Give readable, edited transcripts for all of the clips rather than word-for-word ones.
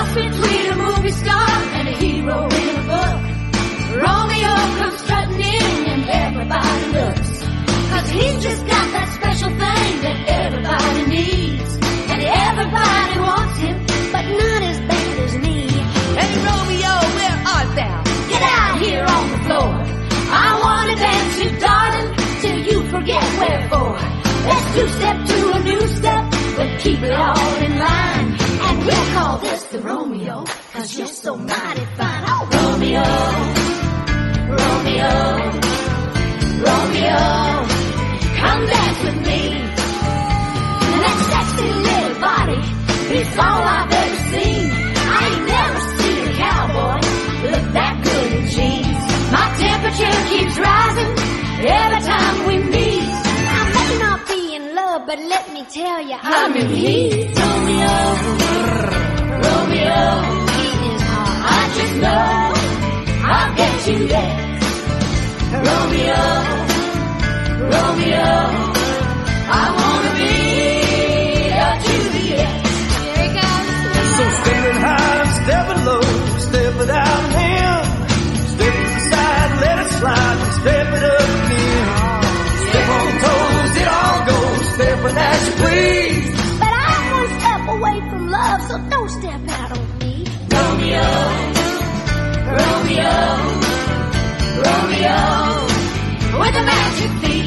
cross between a movie star and a hero in a book. Romeo comes strutting in and everybody looks. 'Cause he's just got that special thing that everybody needs. And everybody wants him, but not as bad as me. Hey Romeo, where art thou? Get out here on the floor. I wanna dance you, darling, till you forget wherefore. Let's two-step to a new step, but keep it all in line. And we'll call this the Romeo, 'cause you're so mighty fine. Oh, Romeo, Romeo, Romeo, come dance with me. And that sexy little body is all I've ever seen. I ain't never seen a cowboy look that good in jeans. My temperature keeps rising every time we meet. I may not be in love, but let me tell you, I'm in heat. Romeo, Romeo, he is hot. I just know I'll get you there. Romeo, Romeo, I wanna be your Juliet. Here it goes. So stepping high, stepping low, step it out and in. Step to the side, let it slide, and step it up again. Step on toes, it all goes, stepping as you please. But I'm one step away from love, so don't step out on me. Romeo, Romeo, Romeo, with the magic feet.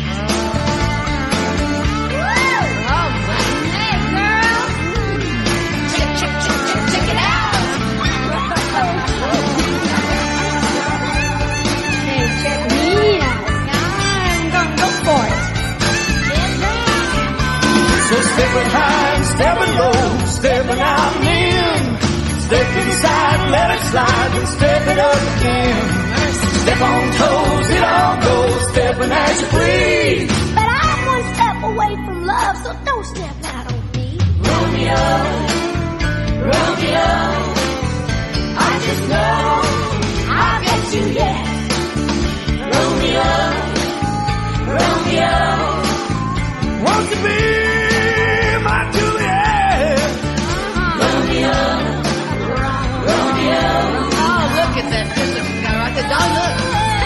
So stepping high and stepping low, stepping out and in. Step to the side, let it slide, and step it up again. Step on toes, it all goes, stepping as you please. But I'm one step away from love, so don't step out on me. Romeo, Romeo, I just know I'll get you, yeah. Romeo, Romeo, Won't you be my Juliet? Romeo, Romeo. Oh, look at that picture guy right there. Don't look.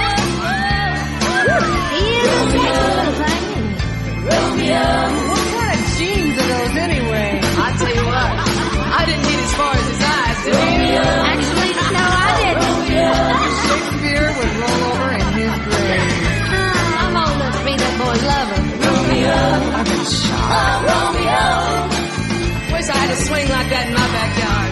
He is Romeo. What kind of jeans are those anyway? I tell you what, I didn't get as far as his eyes, did you? Actually, no, I didn't. Shakespeare would roll over in his grave. I'm old enough to be that boy's lover. I've been shot. Oh, Romeo. Wish I had a swing like that in my backyard.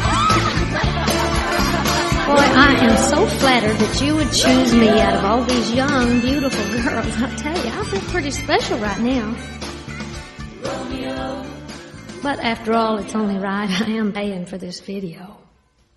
Boy, I am so flattered that you would choose me out of all these young, beautiful girls. I tell you, I feel pretty special right now. But after all, it's only right I am paying for this video.